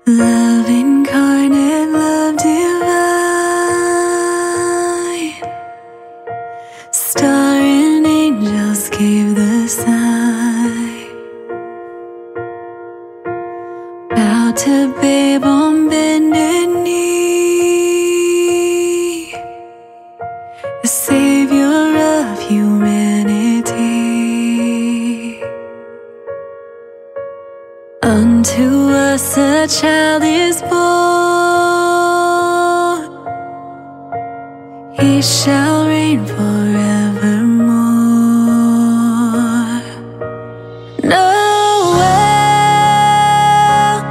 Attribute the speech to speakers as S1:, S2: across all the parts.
S1: Love incarnate, love divine. Star and angels gave the sign. Bow to babe on bended knee, the savior of humanity. Unto us a child is born, he shall reign forevermore. Noel,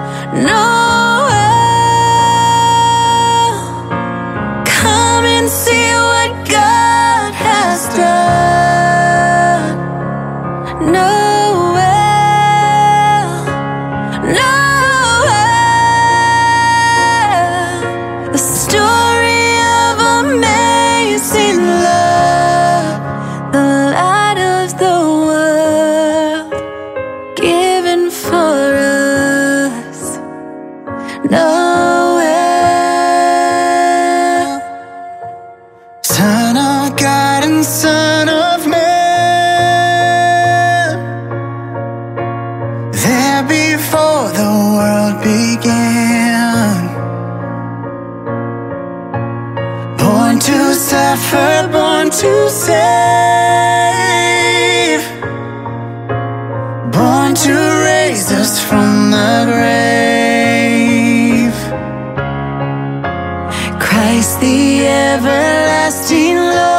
S1: Noel, come and see what God has done. Noel, Noel, the story of amazing love, the light of the world given for us. Noel,
S2: Son of God and Son of Man, there before the world began, born to suffer, born to save, born to raise us from the grave. Christ the everlasting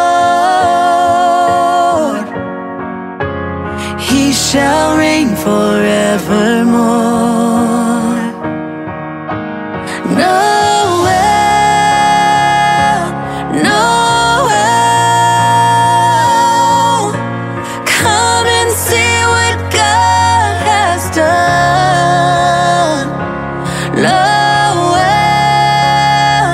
S2: Lord, he shall reign forevermore. Noel, Noel, come and see what God has done. Noel,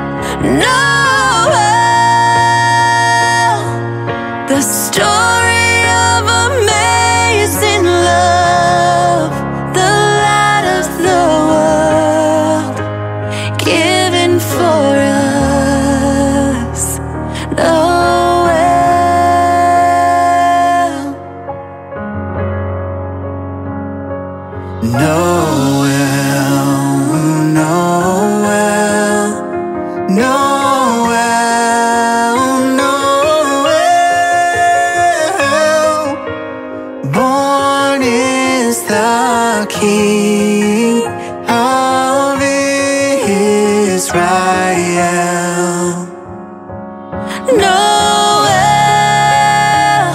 S2: Noel, the story of amazing love, the light of the world given for us. Noel, Noel, Noel, Noel, Noel, born is the King of Israel. Noel,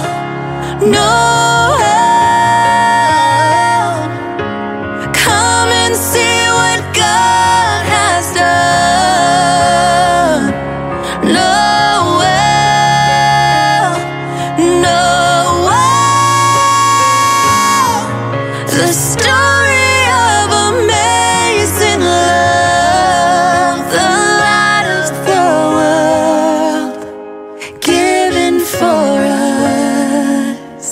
S2: Noel, come and see what God has done. Noel, Noel, the story of amazing love, the light of the world given for us.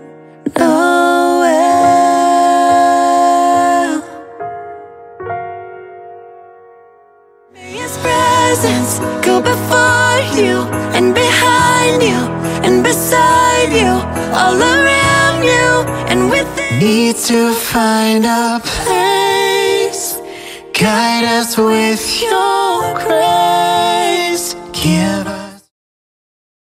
S2: Noel, may his presence go before you and behind you and beside you, all around you and within. Need to find a place, guide us with your grace.